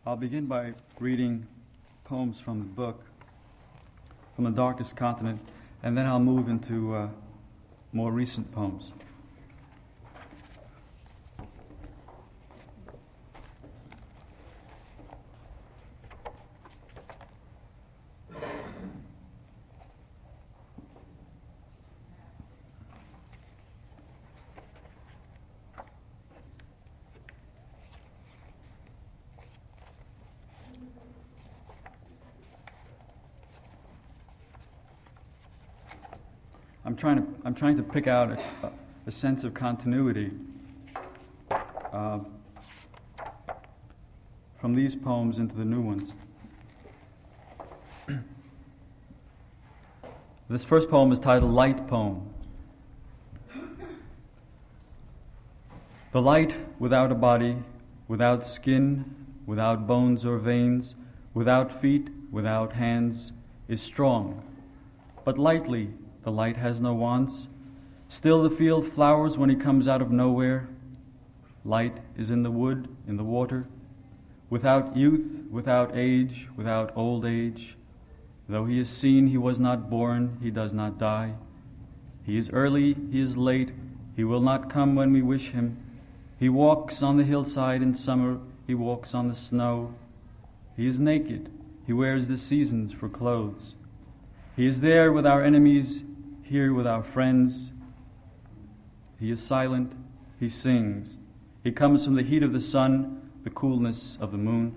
I'll begin by reading poems from the book, From the Darkest Continent, and then I'll move into more recent poems. I'm trying to pick out a sense of continuity from these poems into the new ones. This first poem is titled Light Poem. The light without a body, without skin, without bones or veins, without feet, without hands, is strong, but lightly. The light has no wants. Still the field flowers when he comes out of nowhere. Light is in the wood, in the water. Without youth, without age, without old age. Though he is seen, he was not born, he does not die. He is early, he is late, he will not come when we wish him. He walks on the hillside in summer, he walks on the snow. He is naked, he wears the seasons for clothes. He is there with our enemies, here with our friends. He is silent, he sings. He comes from the heat of the sun, the coolness of the moon.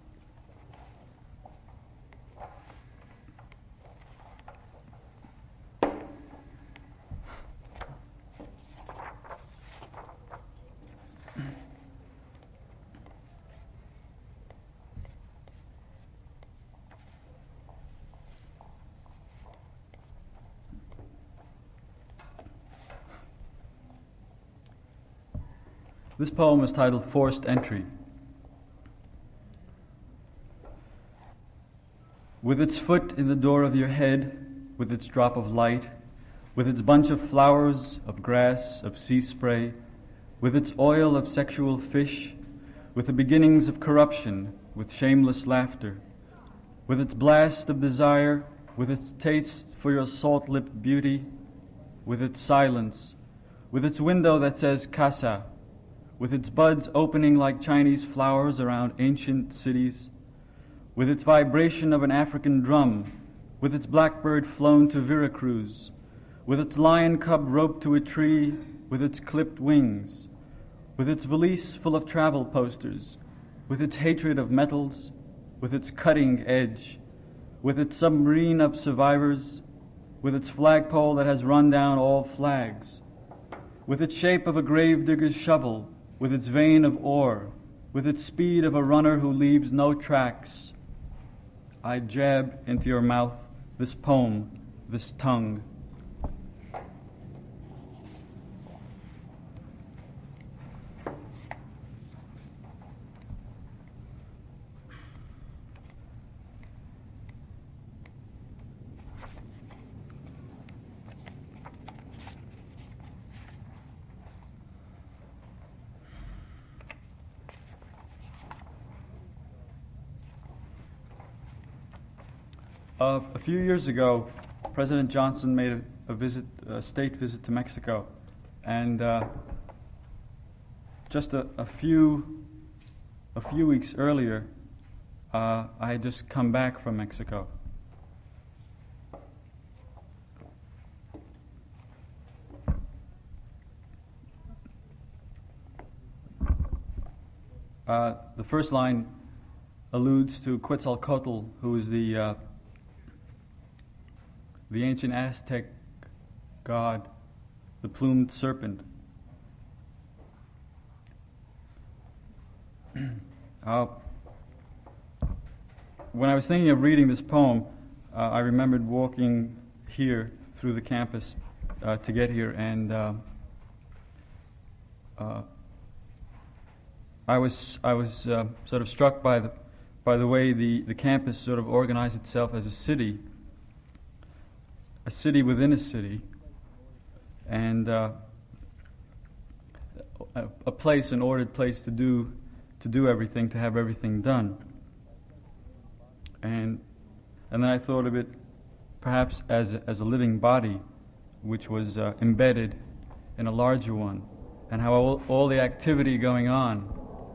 This poem is titled Forced Entry. With its foot in the door of your head, with its drop of light, with its bunch of flowers, of grass, of sea spray, with its oil of sexual fish, with the beginnings of corruption, with shameless laughter, with its blast of desire, with its taste for your salt-lipped beauty, with its silence, with its window that says casa, with its buds opening like Chinese flowers around ancient cities, with its vibration of an African drum, with its blackbird flown to Veracruz, with its lion cub roped to a tree, with its clipped wings, with its valise full of travel posters, with its hatred of metals, with its cutting edge, with its submarine of survivors, with its flagpole that has run down all flags, with its shape of a gravedigger's shovel, with its vein of ore, with its speed of a runner who leaves no tracks, I jab into your mouth this poem, this tongue. A few years ago, President Johnson made a state visit to Mexico, and just a few weeks earlier, I had just come back from Mexico. The first line alludes to Quetzalcoatl, who is the ancient Aztec god, the plumed serpent. When I was thinking of reading this poem, I remembered walking here through the campus to get here, and I was sort of struck by the way the campus sort of organized itself as a city within a city, and a place, an ordered place to do everything, to have everything done. And then I thought of it perhaps as a living body, which was embedded in a larger one, and how all the activity going on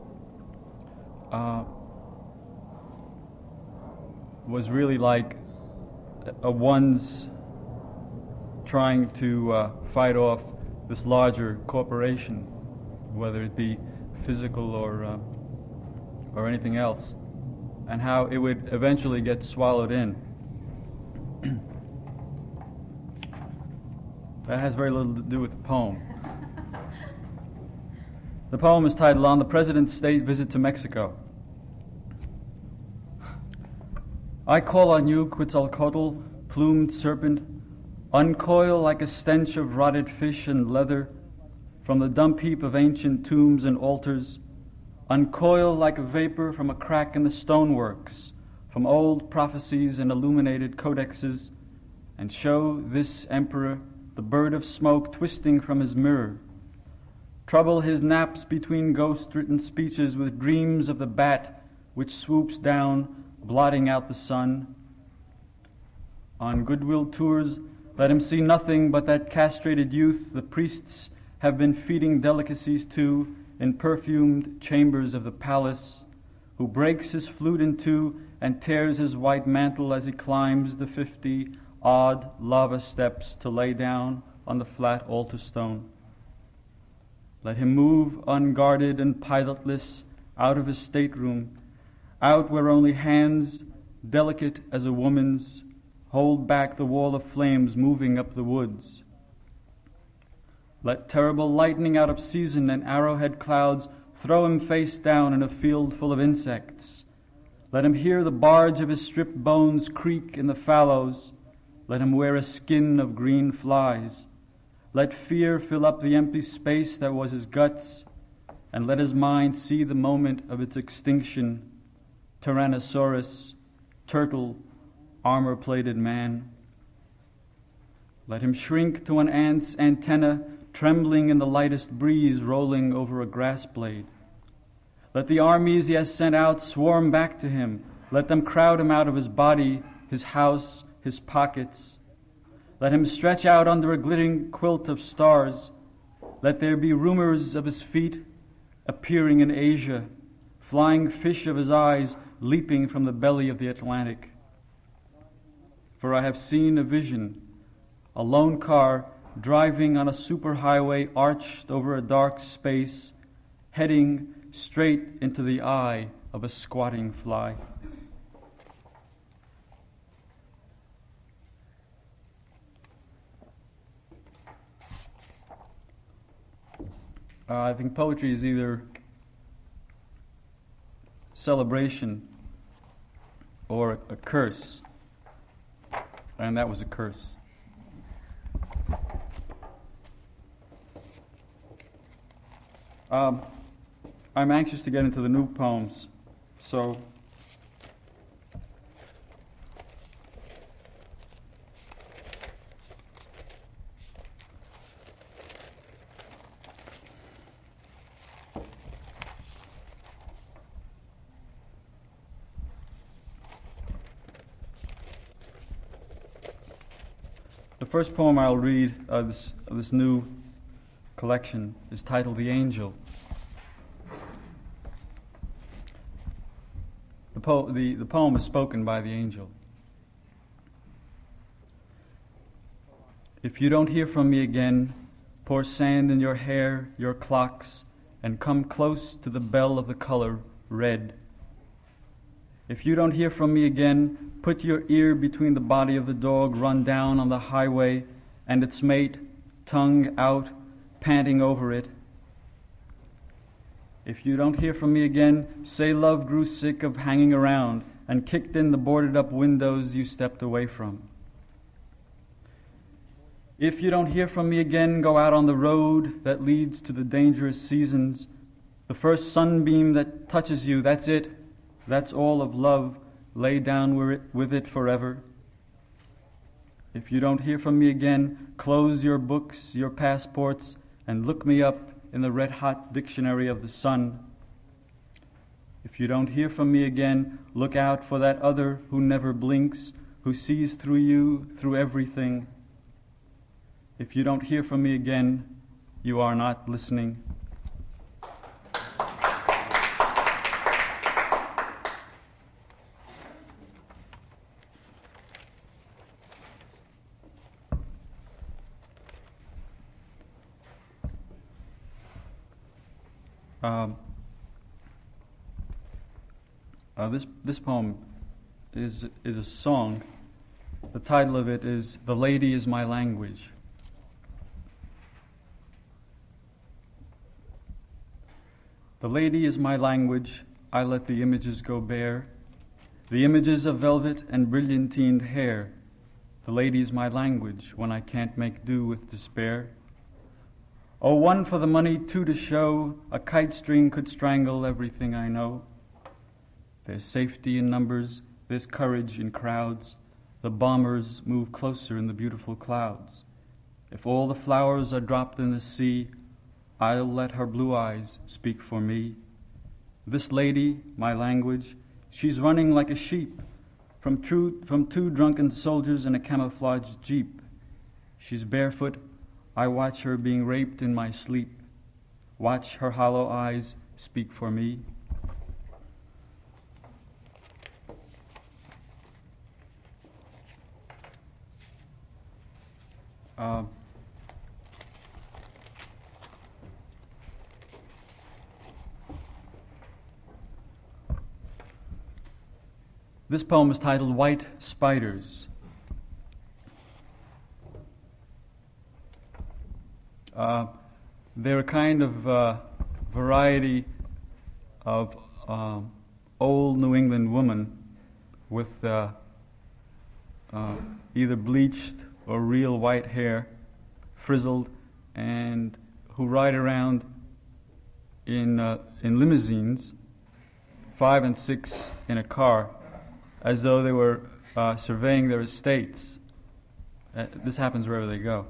was really like a one's trying to fight off this larger corporation, whether it be physical or anything else, and how it would eventually get swallowed in. That has very little to do with the poem. The poem is titled On the President's State Visit to Mexico. I call on you, Quetzalcoatl, plumed serpent, uncoil like a stench of rotted fish and leather from the dump heap of ancient tombs and altars, uncoil like a vapor from a crack in the stoneworks, from old prophecies and illuminated codexes, and show this emperor the bird of smoke twisting from his mirror. Trouble his naps between ghost-written speeches with dreams of the bat which swoops down, blotting out the sun. On goodwill tours, let him see nothing but that castrated youth the priests have been feeding delicacies to in perfumed chambers of the palace, who breaks his flute in two and tears his white mantle as he climbs the 50 odd lava steps to lay down on the flat altar stone. Let him move unguarded and pilotless out of his stateroom, out where only hands, delicate as a woman's, hold back the wall of flames moving up the woods. Let terrible lightning out of season and arrowhead clouds throw him face down in a field full of insects. Let him hear the barge of his stripped bones creak in the fallows. Let him wear a skin of green flies. Let fear fill up the empty space that was his guts, and let his mind see the moment of its extinction. Tyrannosaurus, turtle, armor-plated man. Let him shrink to an ant's antenna, trembling in the lightest breeze rolling over a grass blade. Let the armies he has sent out swarm back to him. Let them crowd him out of his body, his house, his pockets. Let him stretch out under a glittering quilt of stars. Let there be rumors of his feet appearing in Asia, flying fish of his eyes leaping from the belly of the Atlantic. For I have seen a vision, a lone car driving on a superhighway arched over a dark space, heading straight into the eye of a squatting fly. I think poetry is either celebration or a curse, and that was a curse. I'm anxious to get into the new poems, so the first poem I'll read of this new collection is titled The Angel. The poem is spoken by the angel. If you don't hear from me again, pour sand in your hair, your clocks, and come close to the bell of the color red. If you don't hear from me again, put your ear between the body of the dog run down on the highway and its mate, tongue out, panting over it. If you don't hear from me again, say love grew sick of hanging around and kicked in the boarded-up windows you stepped away from. If you don't hear from me again, go out on the road that leads to the dangerous seasons. The first sunbeam that touches you, that's it. That's all of love. Lay down with it forever. If you don't hear from me again, close your books, your passports, and look me up in the red-hot dictionary of the sun. If you don't hear from me again, look out for that other who never blinks, who sees through you, through everything. If you don't hear from me again, you are not listening. This poem is a song. The title of it is "The Lady Is My Language." The lady is my language, I let the images go bare, the images of velvet and brilliantined hair. The lady is my language when I can't make do with despair. Oh, one for the money, two to show, a kite string could strangle everything I know. There's safety in numbers, there's courage in crowds. The bombers move closer in the beautiful clouds. If all the flowers are dropped in the sea, I'll let her blue eyes speak for me. This lady, my language, she's running like a sheep from two drunken soldiers in a camouflaged jeep. She's barefoot, I watch her being raped in my sleep. Watch her hollow eyes speak for me. This poem is titled White Spiders. They're a kind of variety of old New England woman with either bleached or real white hair, frizzled, and who ride around in limousines, 5 and 6 in a car, as though they were surveying their estates. This happens wherever they go.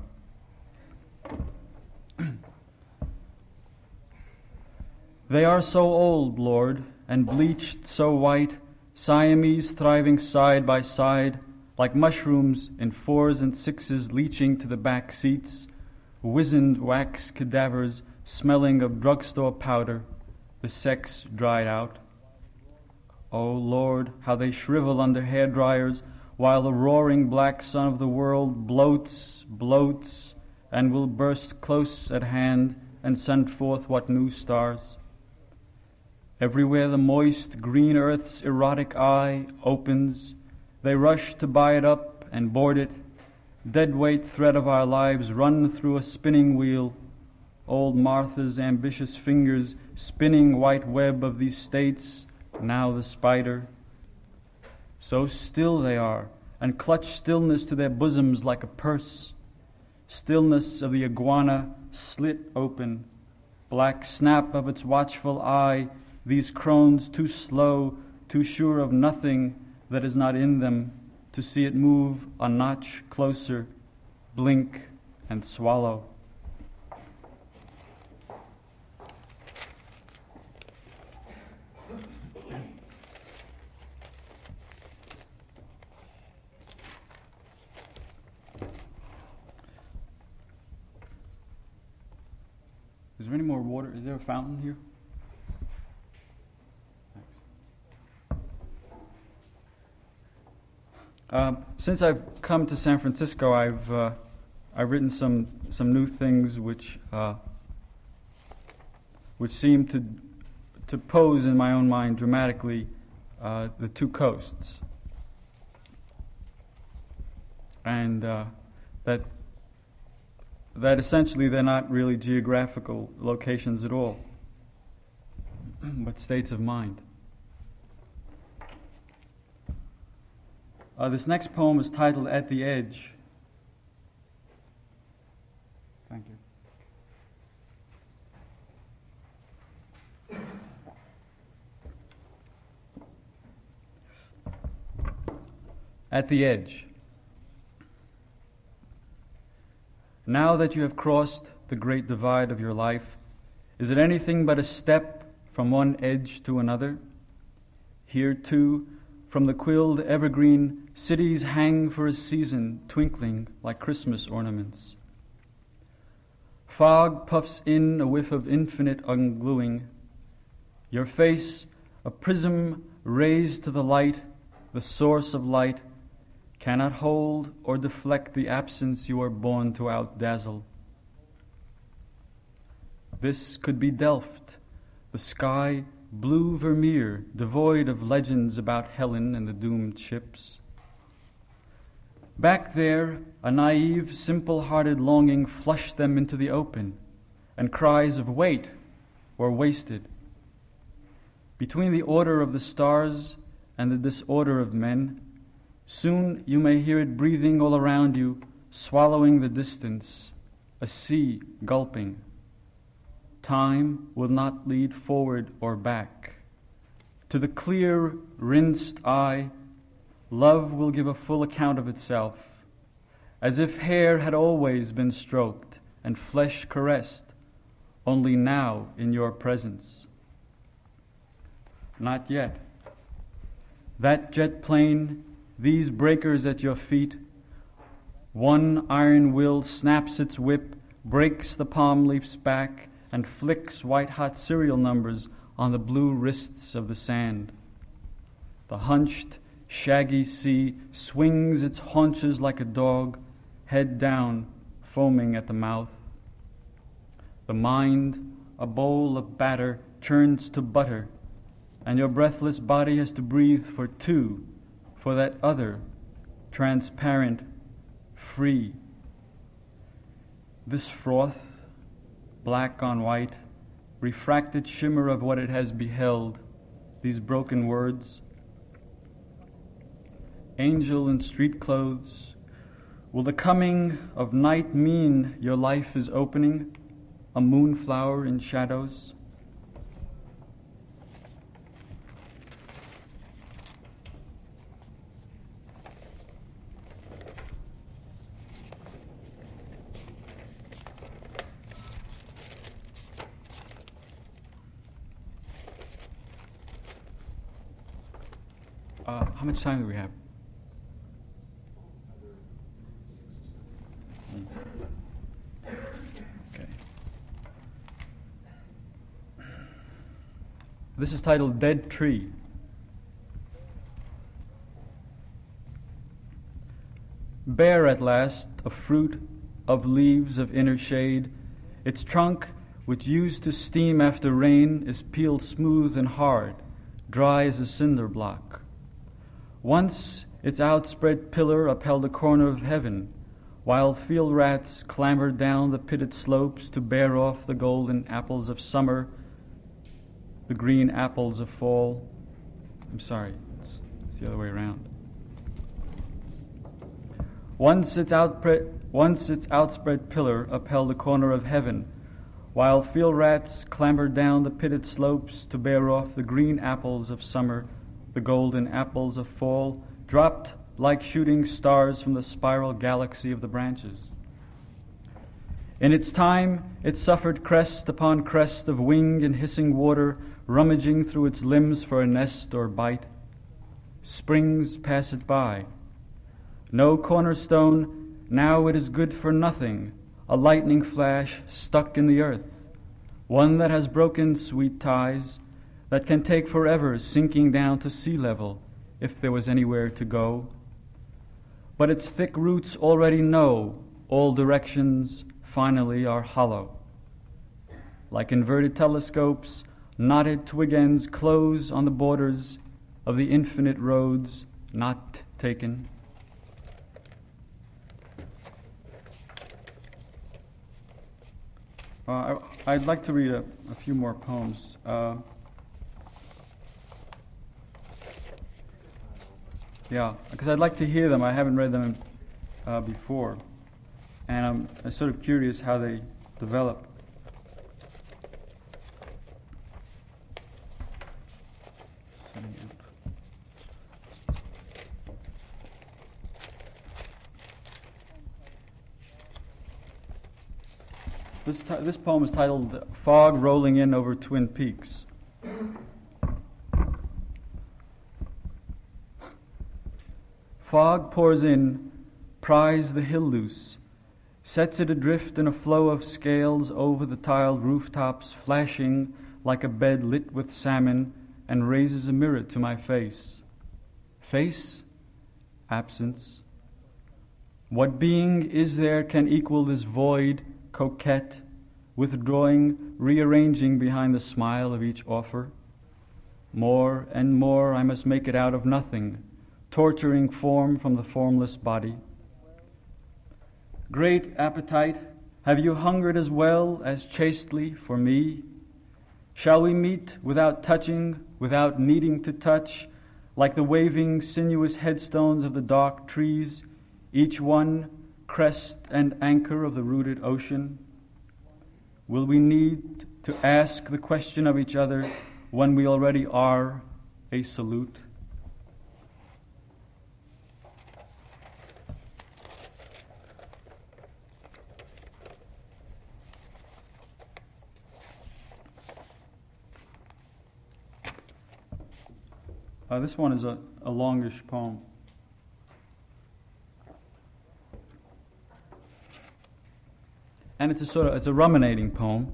They are so old, Lord, and bleached so white, Siamese thriving side by side, like mushrooms in 4s and 6s leaching to the back seats, wizened wax cadavers smelling of drugstore powder, the sex dried out. Oh Lord, how they shrivel under hair dryers, while the roaring black sun of the world bloats, and will burst close at hand and send forth what new stars. Everywhere the moist green earth's erotic eye opens, they rush to buy it up and board it. Deadweight thread of our lives run through a spinning wheel. Old Martha's ambitious fingers spinning white web of these states, now the spider. So still they are, and clutch stillness to their bosoms like a purse. Stillness of the iguana slit open, black snap of its watchful eye, these crones too slow, too sure of nothing that is not in them, to see it move a notch closer, blink and swallow. Is there any more water? Is there a fountain here? Since I've come to San Francisco, I've written some new things which seem to pose in my own mind dramatically the two coasts, and that essentially they're not really geographical locations at all, but states of mind. This next poem is titled At the Edge. Thank you. At the Edge. Now that you have crossed the great divide of your life, is it anything but a step from one edge to another? Here, too, from the quilled evergreen, cities hang for a season, twinkling like Christmas ornaments. Fog puffs in a whiff of infinite ungluing. Your face, a prism raised to the light, the source of light, cannot hold or deflect the absence you are born to outdazzle. This could be Delft, the sky blue Vermeer, devoid of legends about Helen and the doomed ships. Back there, a naive, simple-hearted longing flushed them into the open, and cries of wait were wasted. Between the order of the stars and the disorder of men, soon you may hear it breathing all around you, swallowing the distance, a sea gulping. Time will not lead forward or back. To the clear, rinsed eye, love will give a full account of itself, as if hair had always been stroked and flesh caressed, only now in your presence. Not yet. That jet plane, these breakers at your feet, one iron will snaps its whip, breaks the palm leaf's back, and flicks white-hot serial numbers on the blue wrists of the sand. The hunched, shaggy sea swings its haunches like a dog, head down, foaming at the mouth. The mind, a bowl of batter, turns to butter, and your breathless body has to breathe for two, for that other, transparent, free. This froth, black on white, refracted shimmer of what it has beheld, these broken words. Angel in street clothes, will the coming of night mean your life is opening, a moonflower in shadows? How much time do we have? Okay. This is titled Dead Tree. Bare at last, a fruit of leaves of inner shade, its trunk, which used to steam after rain, is peeled smooth and hard, dry as a cinder block. Once its outspread pillar upheld a corner of heaven, while field rats clambered down the pitted slopes to bear off the golden apples of summer, the green apples of fall. I'm sorry, it's the other way around. Once its outspread pillar upheld a corner of heaven, while field rats clambered down the pitted slopes to bear off the green apples of summer, the golden apples of fall, dropped like shooting stars from the spiral galaxy of the branches. In its time, it suffered crest upon crest of winged and hissing water, rummaging through its limbs for a nest or bite. Springs pass it by. No cornerstone, now it is good for nothing, a lightning flash stuck in the earth, one that has broken sweet ties, that can take forever sinking down to sea level if there was anywhere to go. But its thick roots already know all directions finally are hollow. Like inverted telescopes, knotted twig ends close on the borders of the infinite roads not taken. I'd like to read a few more poems. Yeah, because I'd like to hear them. I haven't read them before. And I'm sort of curious how they develop. This poem is titled Fog Rolling In Over Twin Peaks. Fog pours in, pries the hill loose, sets it adrift in a flow of scales over the tiled rooftops, flashing like a bed lit with salmon, and raises a mirror to my face. Face? Absence. What being is there can equal this void, coquette, withdrawing, rearranging behind the smile of each offer? More and more I must make it out of nothing, torturing form from the formless body. Great appetite, have you hungered as well as chastely for me? Shall we meet without touching, without needing to touch, like the waving, sinuous headstones of the dark trees, each one crest and anchor of the rooted ocean? Will we need to ask the question of each other when we already are a salute? This one is a longish poem. And it's a ruminating poem,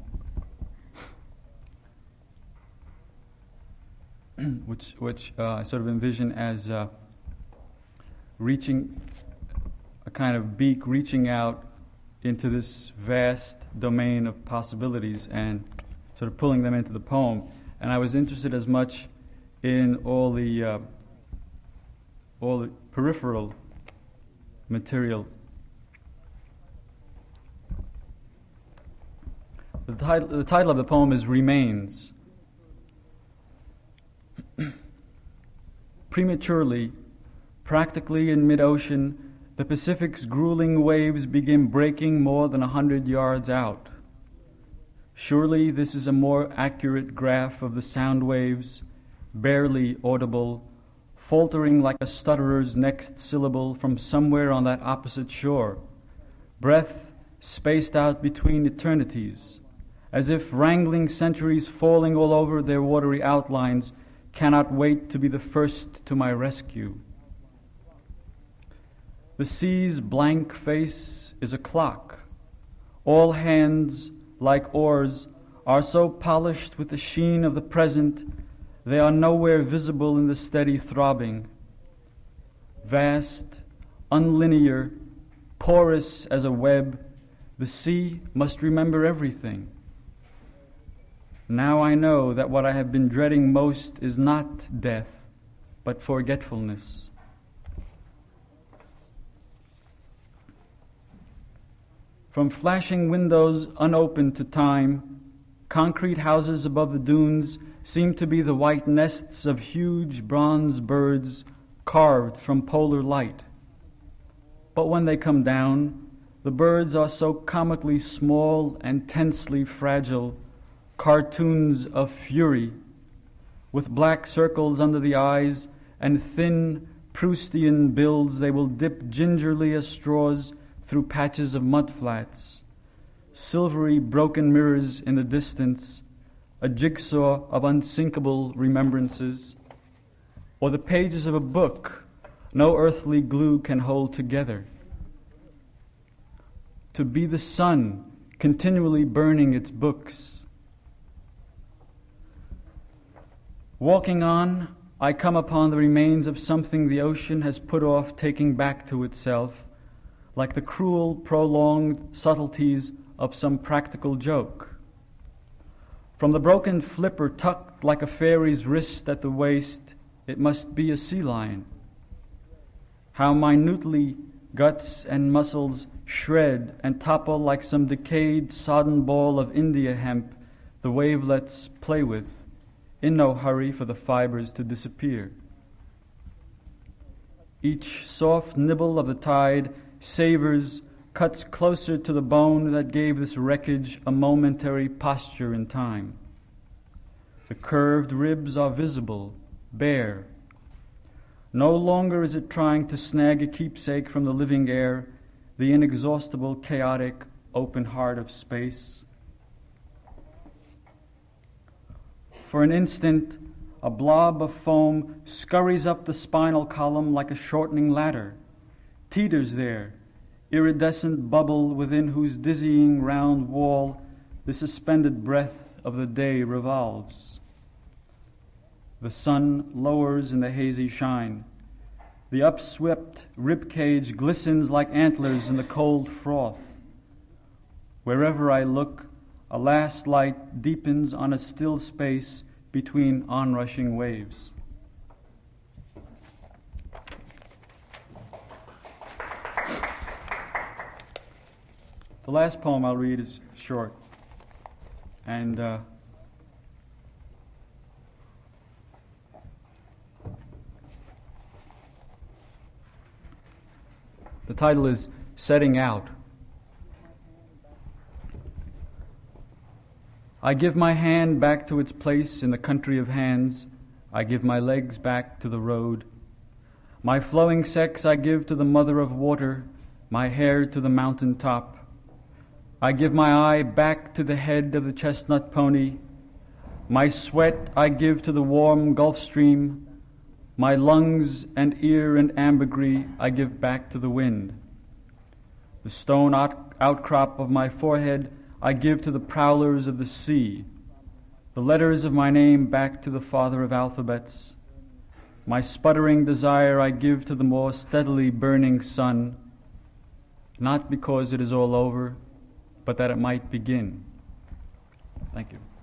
which I sort of envision as reaching a kind of beak, reaching out into this vast domain of possibilities and sort of pulling them into the poem. And I was interested as much in all the peripheral material. The title of the poem is Remains. Prematurely, practically in mid-ocean, the Pacific's grueling waves begin breaking more than 100 yards out. Surely this is a more accurate graph of the sound waves, barely audible, faltering like a stutterer's next syllable from somewhere on that opposite shore, breath spaced out between eternities, as if wrangling centuries falling all over their watery outlines cannot wait to be the first to my rescue. The sea's blank face is a clock. All hands, like oars, are so polished with the sheen of the present, they are nowhere visible in the steady throbbing. Vast, unlinear, porous as a web, the sea must remember everything. Now I know that what I have been dreading most is not death, but forgetfulness. From flashing windows unopened to time, concrete houses above the dunes seem to be the white nests of huge bronze birds carved from polar light. But when they come down, the birds are so comically small and tensely fragile, cartoons of fury, with black circles under the eyes and thin Proustian bills. They will dip gingerly as straws through patches of mudflats, silvery broken mirrors in the distance, a jigsaw of unsinkable remembrances, or the pages of a book no earthly glue can hold together. To be the sun continually burning its books. Walking on, I come upon the remains of something the ocean has put off taking back to itself, like the cruel, prolonged subtleties of some practical joke. From the broken flipper tucked like a fairy's wrist at the waist, it must be a sea lion. How minutely guts and muscles shred and topple like some decayed, sodden ball of India hemp the wavelets play with, in no hurry for the fibers to disappear. Each soft nibble of the tide savors, cuts closer to the bone that gave this wreckage a momentary posture in time. The curved ribs are visible, bare. No longer is it trying to snag a keepsake from the living air, the inexhaustible, chaotic, open heart of space. For an instant, a blob of foam scurries up the spinal column like a shortening ladder, teeters there, iridescent bubble within whose dizzying round wall the suspended breath of the day revolves. The sun lowers in the hazy shine. The upswept ribcage glistens like antlers in the cold froth. Wherever I look, a last light deepens on a still space between onrushing waves. The last poem I'll read is short, and the title is Setting Out. I give my hand back to its place in the country of hands. I give my legs back to the road. My flowing sex I give to the mother of water, my hair to the mountain top. I give my eye back to the head of the chestnut pony. My sweat I give to the warm Gulf Stream. My lungs and ear and ambergris I give back to the wind. The stone outcrop of my forehead I give to the prowlers of the sea. The letters of my name back to the father of alphabets. My sputtering desire I give to the more steadily burning sun, not because it is all over, but that it might begin. Thank you.